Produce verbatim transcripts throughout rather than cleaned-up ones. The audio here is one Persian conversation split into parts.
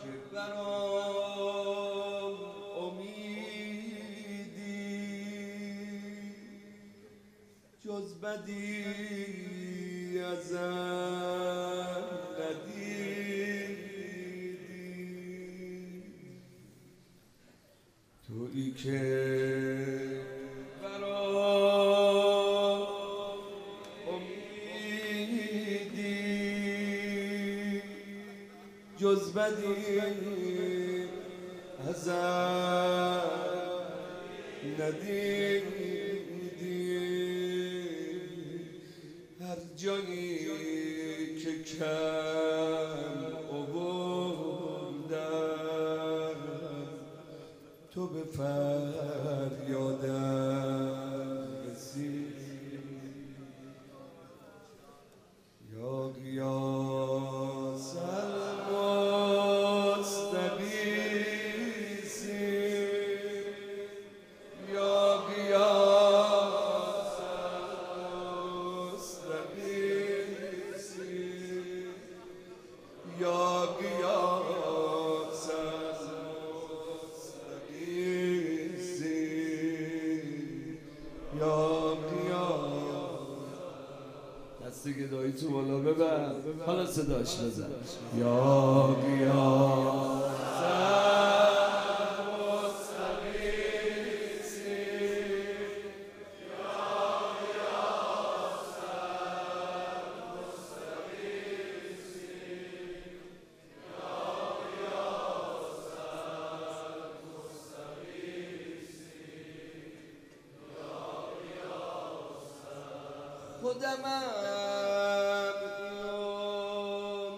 که برام امیدی جز بدی ازم ندیدی، تویی که برام امیدی جز بدی ازم ندیدی، هر جایی که کم آوردم تو به فریادم رسیدی، یا غیاث المستغیثی، یا غیاث المستغیثی، یا غیاث المستغیثی، یا غیاث. دستی که دایی تو بالا ببر، حالا صداش بزن. یا غیاث خودمم اینو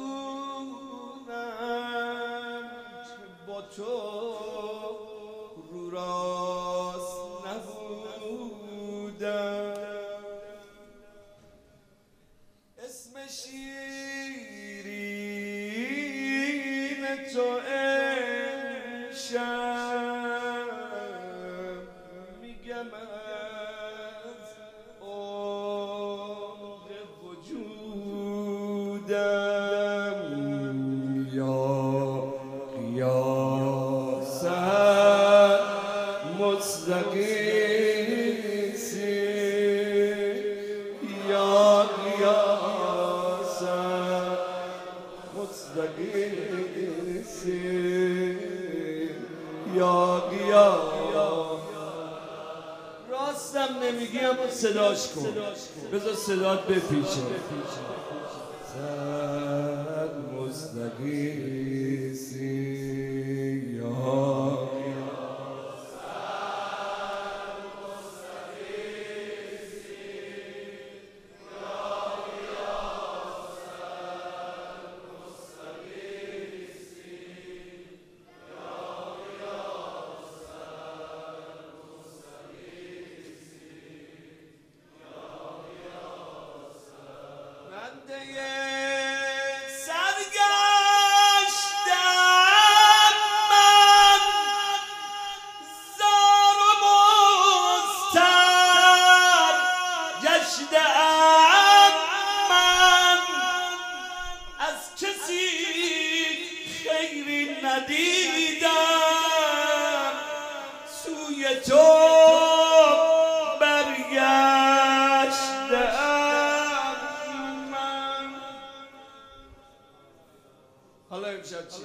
میدونم که با تو رو راست نبودم، اسم شیرین تو امشب میگم غیاث المستغیثی، یا غیاث المستغیثی، یا غیاث. راستم نمیگی اما صداش کن، بذار صدات بپیچه. مستغیثی، یا ندیدم سوی تو برگشتم من. حالا امشب چی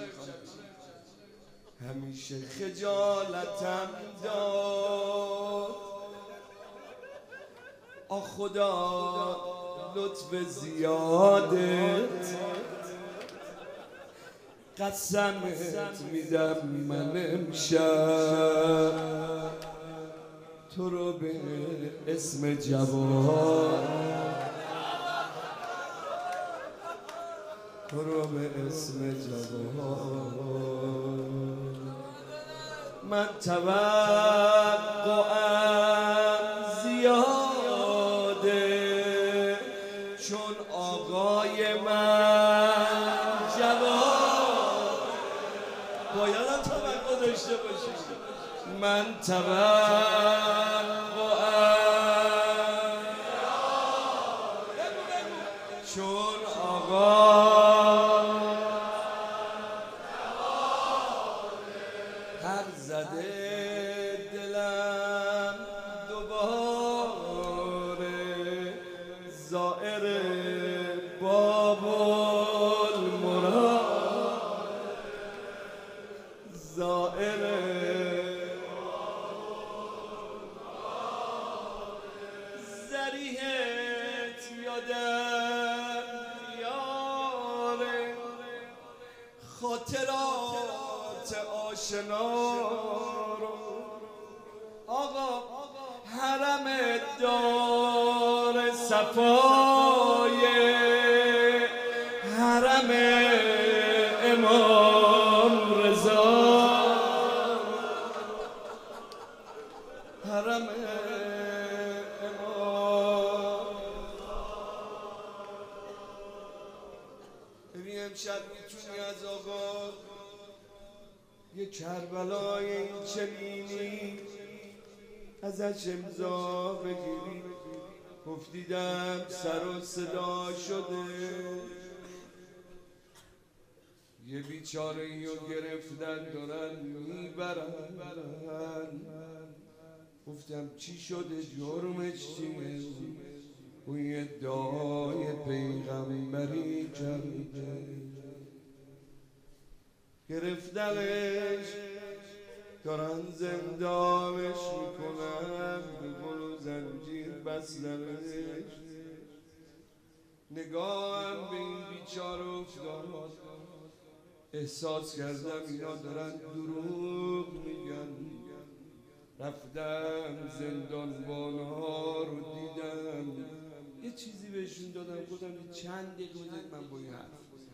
همیشه خجالتم داد، آ خدا لطف زیادت، قسمت میدم من امشب تو رو به اسم جواد، تو رو به اسم جواد. من توقعم زیاده چون آقای من جواد، باید هم توقع داشته باشی. من توقعم چون آقا المراد زائر زریحت یادم یاره خاطرات آشنا رو آقا حرم دار صفای حرم امام رضا حرم امام ببین امشب میتونی از آقا یه کربلای این چنینی ازش امضا بگیری. گفتیدم سر و صدا شده یه بیچاره ایو گرفتن دارن میبرن. گفتم چی شده جرمش چیه؟ اون یه ادعای پیغمبری کرده گرفتنش دارن زندانش میکنن به گل و زنجیر بستنش. نگاهم به این بیچاره افتاد احساس کردم اینا دارن دروغ میگن. رفتم زندانبانها رو دیدم یه چیزی بهشون دادم گفتم چند دقیقه بذارید من با این حرف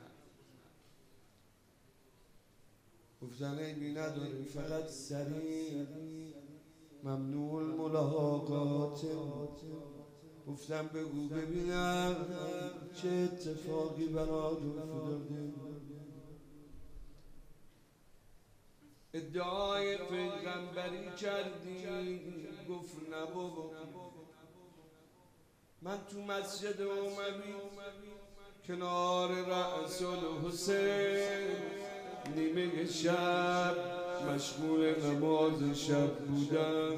گفتن عیبی نداره فقط سریع ممنوع الملاقات. گفتم بگو ببینم چه اتفاقی برات افتاده. ادعای پیغمبری کردی؟ گفت نه بابا من تو مسجد اموی کنار رأس الحسین نیمه شب مشغول نماز شب بودم.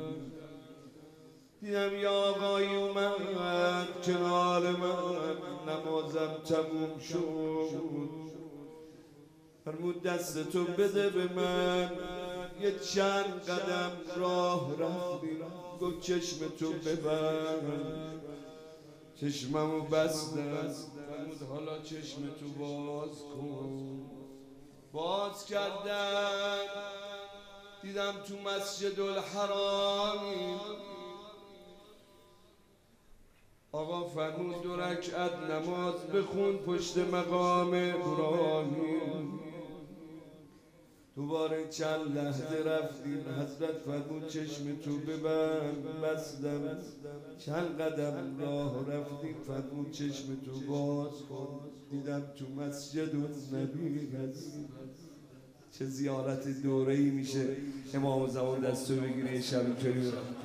دیدم یه آقایی اومد کنار من نمازم تموم شد. فرمود دستتو بده به من. یه چند قدم راه رفتیم گفت چشمتو ببند. چشممو بستم فرمود حالا چشمتو باز کن. باز کردم دیدم تو مسجد الحرامی آقا فرمود دو رکعت نماز بخون پشت مقام ابراهیم. دوباره چند لحظه رفتیم حضرت فرمود چشم تو ببند. بستم چند قدم راه رفتیم فرمود چشم تو باز کن. دیدم تو مسجد النبی هست. چه زیارت دوره‌ای میشه امام زمان دستو بگیره شب اینطوری برم.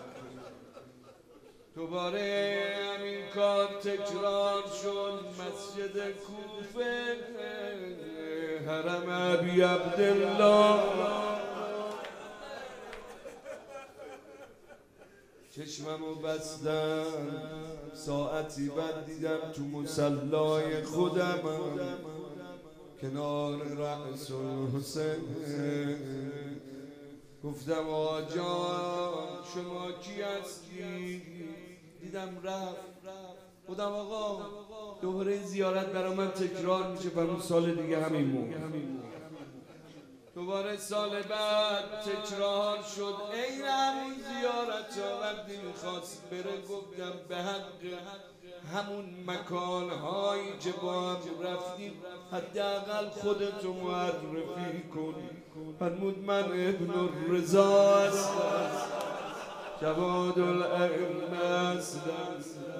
دوباره همین کار تکرار شد. مسجد کوفه حرم ابی عبدالله. چشممو بستم ساعتی بعد دیدم تو مصلای خودم کنار رأس الحسین. گفتم آجان شما کی هستی؟ دیدم رفت. گفتم آقا دوباره زیارت برای من تکرار میشه فرمود سال دیگه همین موقع. دوباره سال بعد تکرار شد این همون زیارت ها. وقتی میخواست بره گفتم به حق همون مکان هایی که با هم رفتیم حداقل خودتو معرفی کن. فرمود من ابن الرضا هستم جواد الائمه هستم.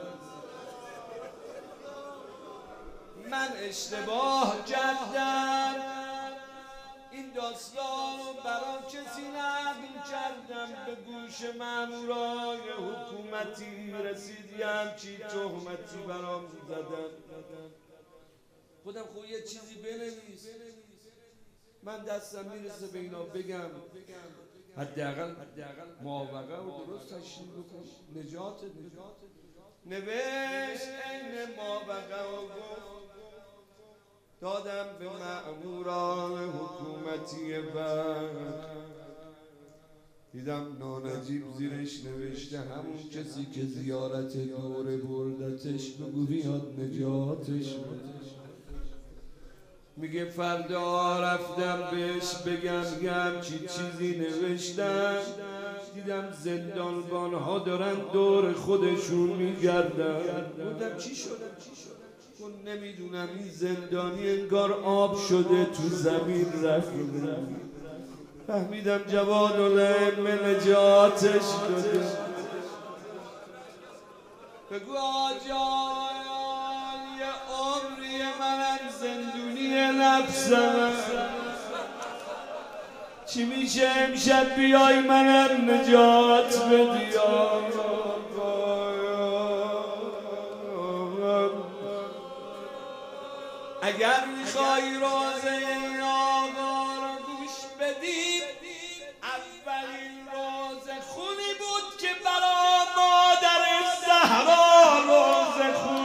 من اشتباه کردم این داستان برام کسی نقل کردم به گوش مامورای حکومتی رسیدیم چی تهمتی برام زدن. خودم خب یه چیزی بنویس من دستم میرسه به اینا بگم حداقل موافقه رو درست تشریح بکن نجات نجات نوشت این موافقه رو گفت دادم به مأموران حکومتی وقت، دیدم نانجیب زیرش نوشته همون کسی که زیارت دوره بردتش بگو بیاد نجاتش بده. میگه فردا رفتم بهش بگم یه همچی چیزی نوشتم، دیدم زندانبان ها دارن دور خودشون میگردن. گفتم چی شده؟ گفت نمیدونم این زندانی انگار آب شده تو زمین رفته. فهمیدم جواد العلم نجاتش داده. بگو آجان یه عمری منم زندونی نفسم، چی میشه امشب بیای منم نجات بدی؟ اگر میخوای راز این آقا رو گوش بدی، اولین راز خونی بود که برا مادر زهرا راز خون.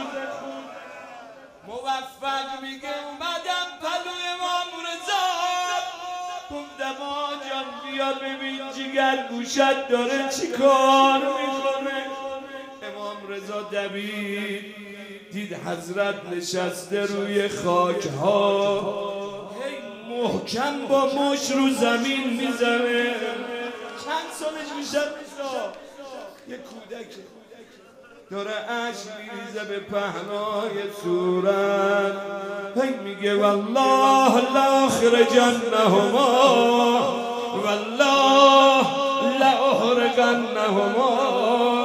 موفق میگه اومدم پلوی امام رضا، گفتم آجان بیا ببین جگر گوشت داره چی کار میکنه. امام رضا دوید دید حضرت نشسته روی خاک ها، هی محکم با مش رو زمین میزنه. چند سالش میشه؟ یه کودکه داره اشک میریزه به پهنای صورت، هی میگه والله لاخرجنهما والله لاحرقنهما.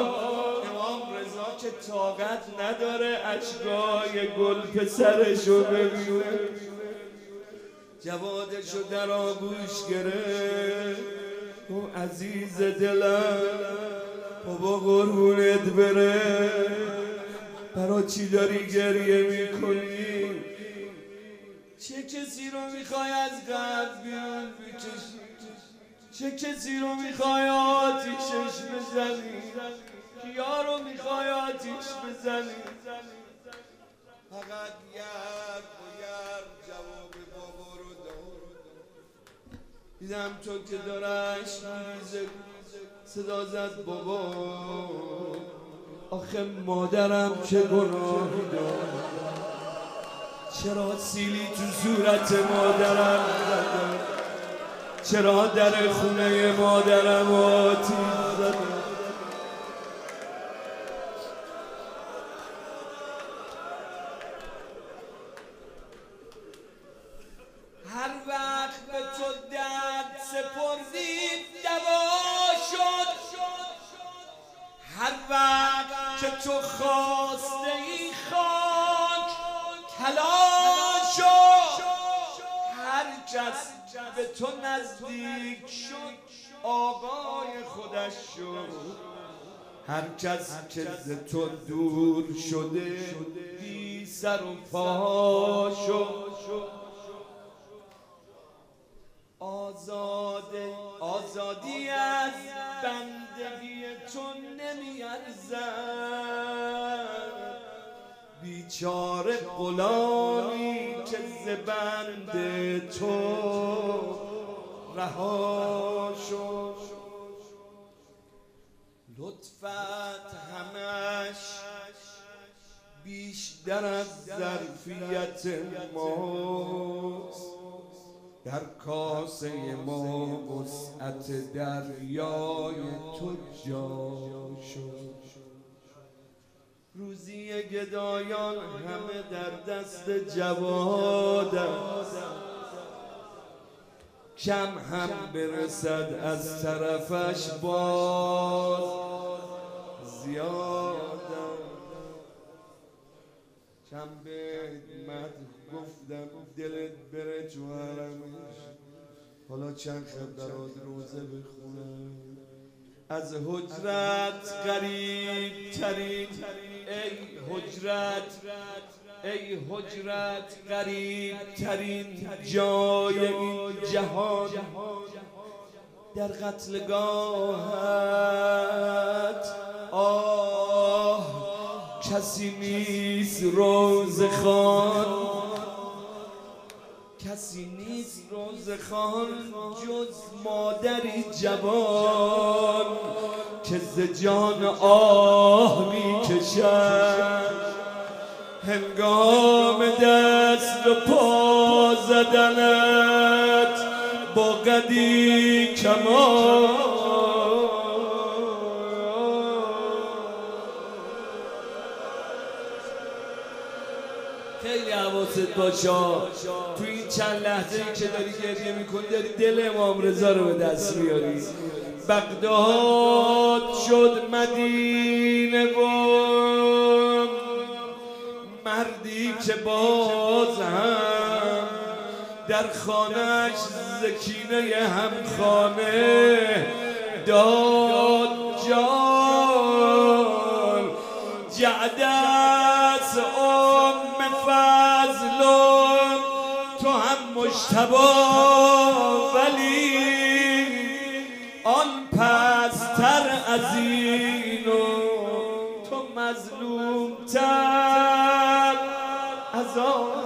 طاقت نداره اشکای گل پسرشو ببینه. جوادشو در آغوش گرفت، او عزیز دلم بابا قربونت بره، برا چی داری گریه میکنی؟ چه کسی رو میخوای از قلب بیرون بکشی؟ چه کسی رو میخوای آتیشش بزنی؟ کیا رو میخوای آتیش بزنی؟ فقط یک و یک جواب بابا رو داد. دیدم تو که دارش میریزه، صدا زد بابا آخه مادرم چه گناهی دارد، چرا سیلی تو صورت مادرم زدم، چرا در خونه مادرم آتیش زدم. هر وقت به تو درد سپردیم دوا شد، هر وقت که تو خواسته ای خاک طلا شد، هر کس به تو نزدیک شد آقای خودش شد، هر کس که ز تو دور شده بی سر و پا شد. آزاده آزادی از بندگی تو نمیارزد، بیچاره غلامی که ز بند تو رها شد. لطفت همش بیشتر از ظرفیت ماست، در کاسه ما وسعت دریای تو جا شد. روزی گدایان همه در دست جواد است، کم هم برسد از طرفش باز زیاد. کم به مد گفتم دلت بره تو حرمش، حالا چند خط برات روزه بخونم. از حجرت قریب ترین ای حجرت ای حجرت قریب ترین جای این جهان، در قتلگاهت آه کسی نیست روز خوان. کسی نیست روزخوان جز مادری جوان که ز جان آه میکشد هنگام دست و پا زدنت با قدی کمان. خیلی حواست باشه تو این چند لحظه ای که داری گریه میکنی داری دل امام رضا رو به دست میاری. بغداد شد مدینه و مردی که باز هم در خانهش زکینه همخانه داد جان جعدس ام فضلون تو هم مجتبی ولی آن پستر از این و تو مظلوم تر از آن.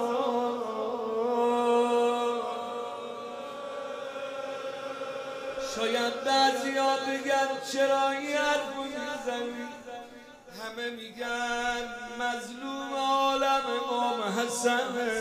شاید بعضیا بگن چرا این حرفو میزنی، همه میگن مظلوم عالم امام حسن.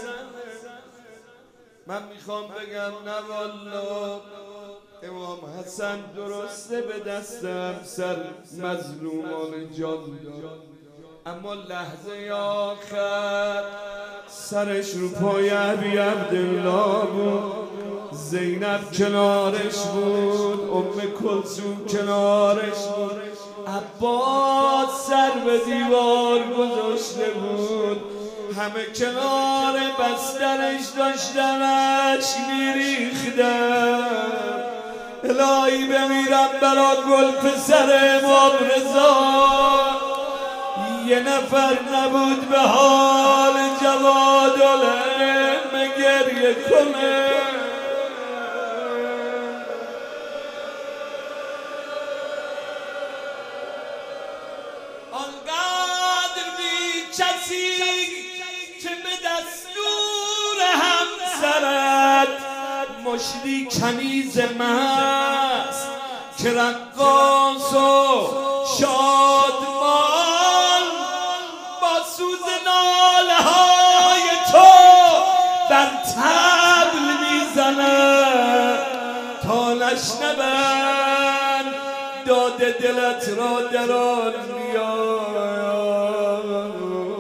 من میخوام بگم نه والله امام حسن درسته به دست همسر مظلومان جان داد، اما لحظه آخر سرش رو پای ابی عبدالله بود، زینب کنارش بود، ام کلثوم کنارش بود، عباس سر به دیوار گذاشته بود، همه کنار بسترش داشتن اشک میریختن. الهی بمیرم برا گل پسر امام رضا، یه نفر نبود به حال جوادالعلم گریه کنه. آنقدر میچسی که به دستور همسرت مشتی کنیز مست که رقاص و شادمان با سوز ناله های تو بر طبل میزند تا نشنون داد دلت را در آن میاد.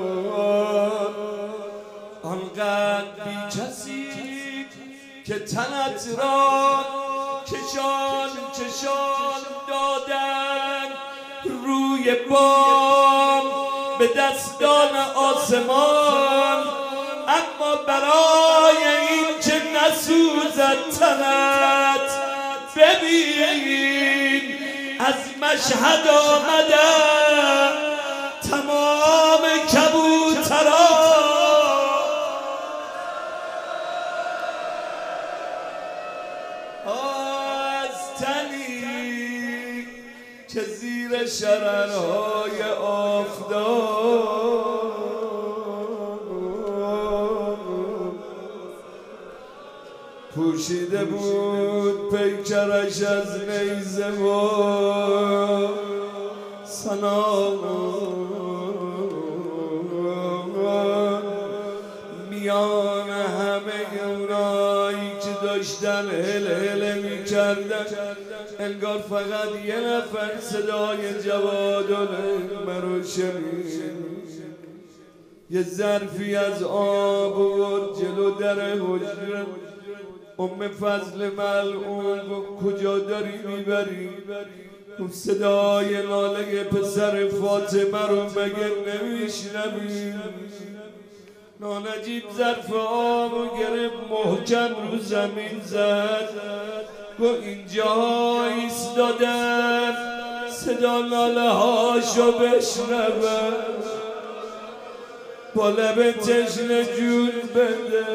آنقدر بی کسی که تنت را کشان کشان دادن روی بام به دستان آسمان، اما برای این که نسوزد تنت ببین از مشهد آمدن تمام کبوتران. که زیر شررهای آفتاب پوشیده بود پیکرش از نیزه و سنام، میان همه اونایی که داشتن هل هله می کردن انگار فقط یه نفر صدای جوادالعلم رو شنید. یه ظرفی از آب بود جلو در حجره، ام فضل ملعون کجا داری میبری؟ صدای ناله پسر فاطمه رو مگه نمیشنوی؟ نانجیب ظرف آب رو گرفت محکم رو زمین زد، گو اینجا ایستادم صدا ناله هاشو بشنوم، با لب تشنه جون بده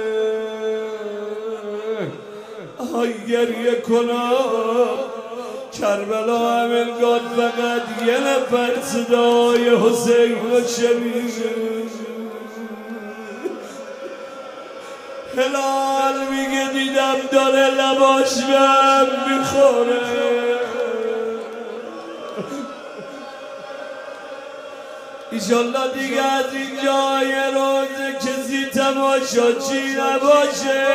آی گریه کنم. کربلا هم انگار فقط یه نفر صدای حسین رو شنید. هلال میگه دیدم داره لباش بهم میخوره. ایشالله دیگه از این جای روزه کسی تماشاچی نباشه.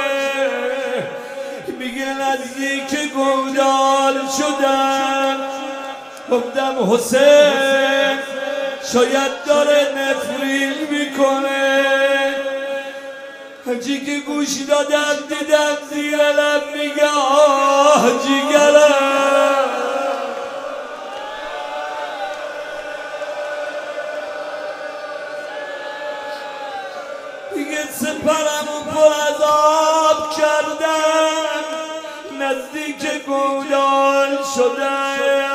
میگه نزدیک گودال شدم، گفتم حسین شاید داره نفرین میکنه. هرچی که گوش دادم دیدم زیر لب میگه آه جیگرم. میگه سپرمو پر از آب کردم، نزدیک گودال شدم،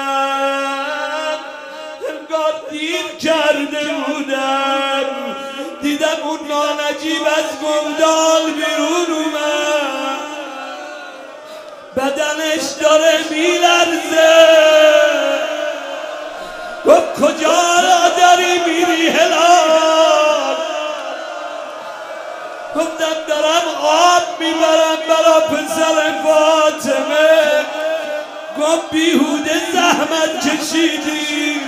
انگار دیر کرده بودم. دیدم اون نانجیب از گودال بیرون اومد، بدنش داره میلرزه. گفت کجا را داری میری هلال؟ گفتم دارم آب میبرم برا پسر فاطمه. گفت بیهوده زحمت کشیدی،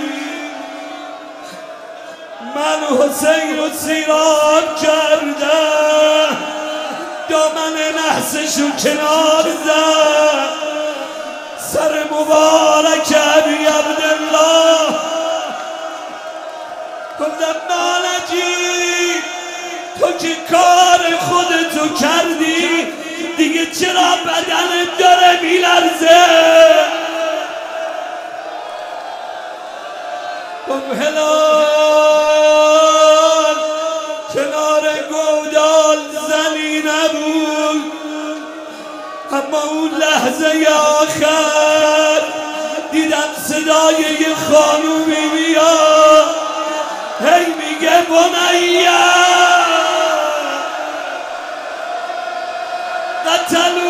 من حسین رو سیراب کردم، دامن نحسشو کنار زد، سر مبارک ابی عبدالله. گفتم نانجیب تو که کار خودتو کردی دیگه چرا بدنت داره میلرزه؟ گفت هلال کنار گودال زنی نبود، اما اون لحظه آخر دیدم صدای یه خانومی میاد، هی میگه بنیه قتلوا